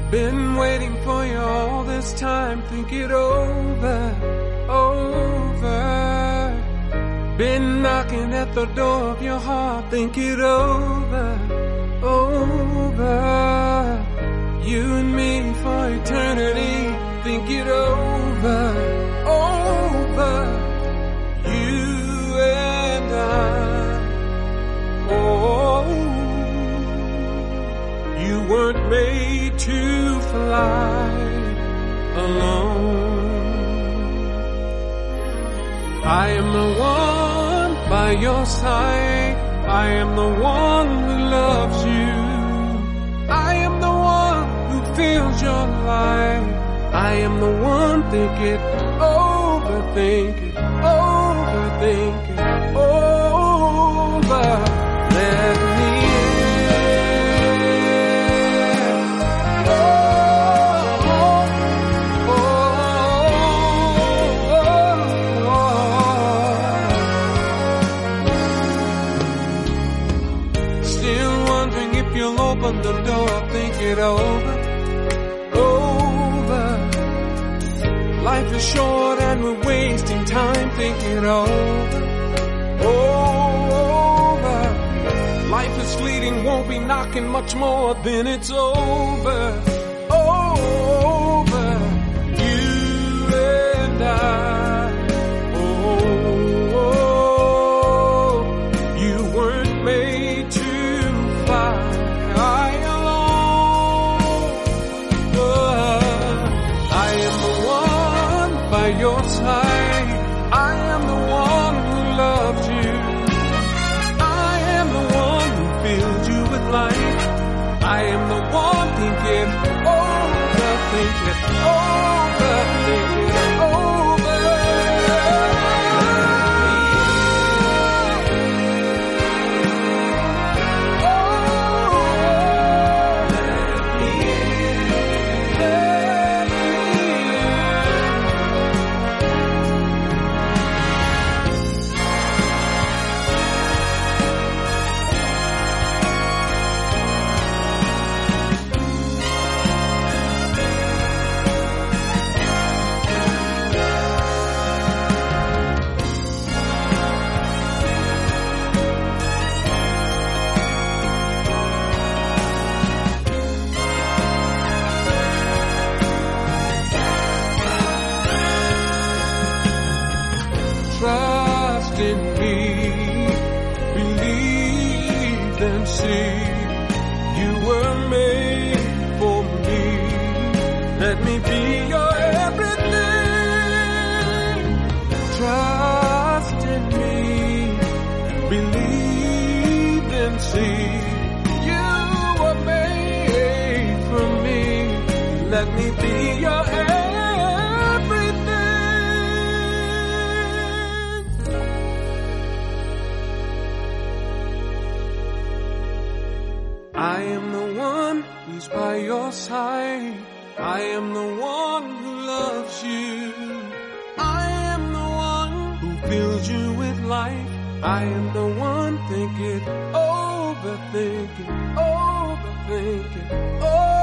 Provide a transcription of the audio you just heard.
Been waiting for you all this time. Think it over, over. Been knocking at the door of your heart. Think it over, over. You and me for eternity. Think it over, over. You and I. Oh, you weren't made to fly alone. I am the one by your side. I am the one who loves you. I am the one who feels your life. I am the one thinking, overthinking, overthinking, over. Let me in. Still wondering if you'll open the door. Think it over. Life is short and we're wasting time. Think it over, over. Life is fleeting, won't be knocking much more, then it's over, over. You and I. Oh, you weren't made to fly alone. I am the one by your side. I am the one who loves you. I am the one who fills you with life. I am the one thinking, overthinking, overthinking, over. Trust in me, believe and see. You were made for me. Let me be your everything. Trust in me, believe and see. You were made for me. Let me be your everything. I am the one who's by your side. I am the one who loves you. I am the one who fills you with life. I am the one thinking, overthinking, overthinking, overthinking.